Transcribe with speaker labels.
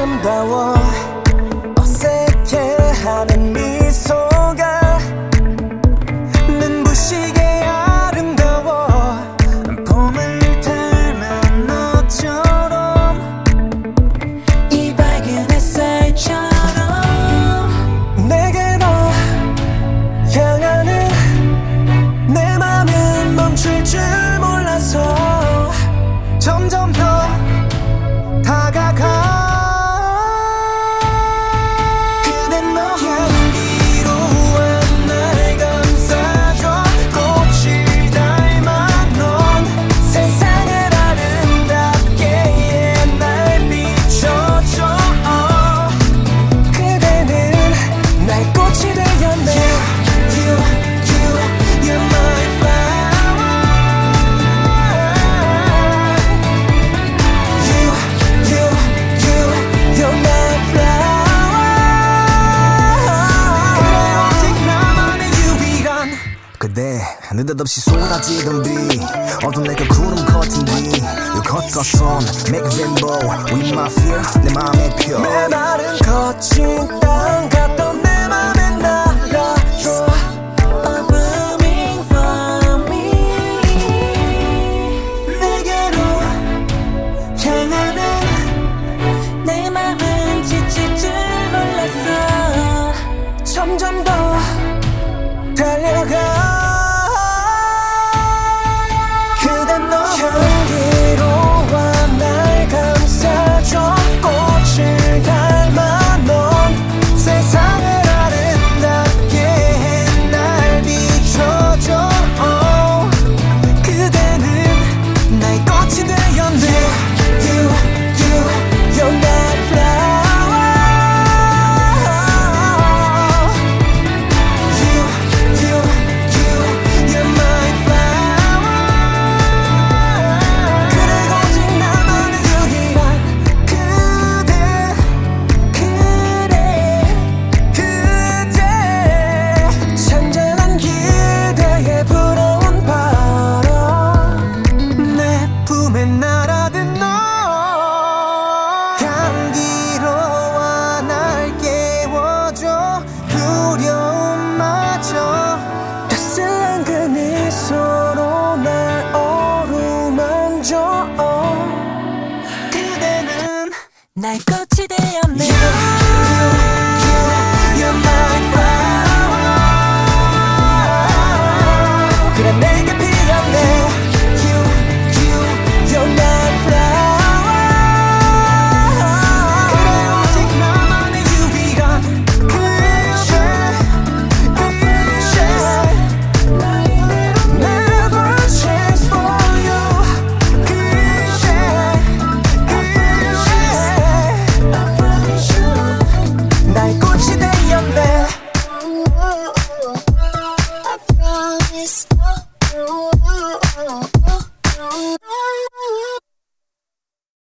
Speaker 1: 아름다워 어색해하는 미소가 눈부시게 아름다워 봄을 닮은 너처럼 이 밝은 햇살처럼 내게로 향하는 내 맘은 멈출 줄 몰라서 점점 더 다가가 그댄 너 향기로운 날 감싸줘 꽃을 닮아 넌 세상을 아름답게 날 비춰줘 그대는 나의 꽃이 되었네 You're my flower You're my flower 그래 오직 나만의 유일한
Speaker 2: 그대 느닷없이 쏟아지던 비 어둠 내가 구름 같은 뒤 You cut the sun make a rainbow with my fear 내 맘의 표
Speaker 1: 내 마른 거친 땅 같던 내 맘에 날아줘 Blooming for me 내게로 향하는 내 맘은 지칠 줄 몰랐어 점점 더 달려가 그댄 너 향기로워 날 감싸줘 꽃을 닮아 넌 세상을 아름답게 날 비춰줘 그대는 나의 꽃이 되었네 You're my flower You're my flower 그래 오직 나만의 유일한 그대 잔잔한 기대에 불어온 바람 내 품에 날아든 너 향기로워 날 깨워줘 두려움마저 따스한 그 미소로 날 어루만져 그대는 나의 꽃이 되었네